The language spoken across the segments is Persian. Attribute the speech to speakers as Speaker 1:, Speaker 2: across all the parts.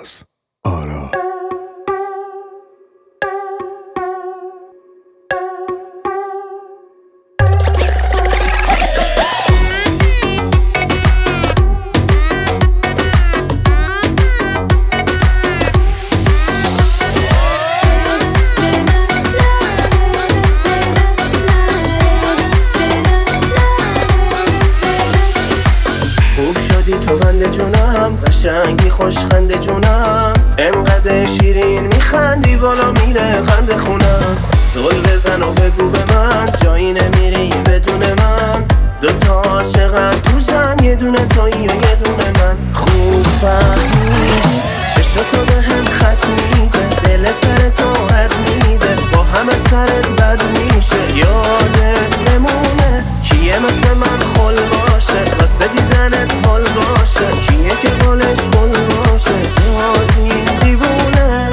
Speaker 1: ناز آرا.
Speaker 2: تو بنده جونم، قشنگی خوشخنده جونم، انقدر شیرین میخندی بالا میره قند خونم. زل بزن و بگو به من جایی نمیری بدون من، دوتا عاشقم تو جمع یه دونه تویی و یه دونه من. خوب فهمیدی چشاتو به هم خط میده، دل سر تو رد میده، با همه سرت بد میشه. یادت نمونه کیه مثل من خل باشه، واسه دیدنت حال باشه، کیه که بالش خل باشه جاز این دیوونه.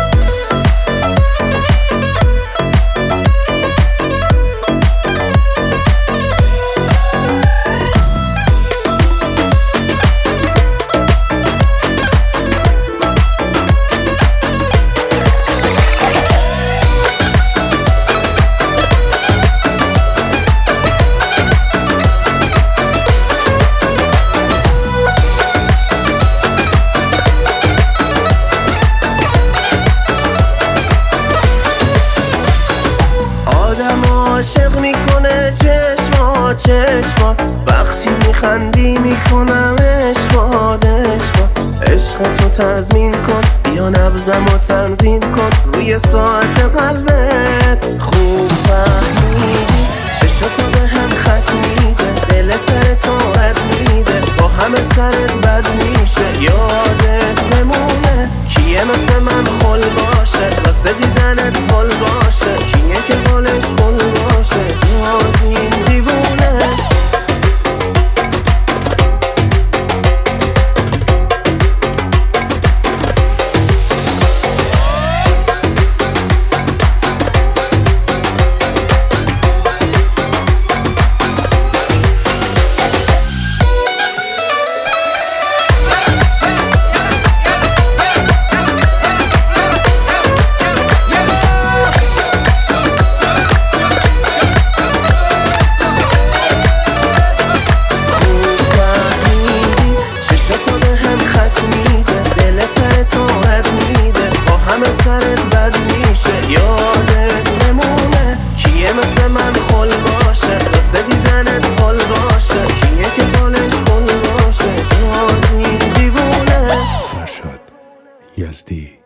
Speaker 2: عاشق میکنه چشما وقتی میخندی میکنم عشقات. عشق تو تضمین کن، بیا نبضم و تنظیم کن روی ساعت قلبت. خوب فهمیدی چشاتو به هم خط میده، دل سر تو رد میده، با همه سرت بد میشه. یادت نمونه کیه مثل من خل باشه، واسه دیدنت حال باشه، کیه که بالش خل باشه جاز این دیوونه. سرت بد میشه. یادت نمونه کیه مثل من خل باشه، واسه دیدنت حال باشه، کیه که بالش خل باشه جاز این دیوونه.
Speaker 1: فرشاد یزدی.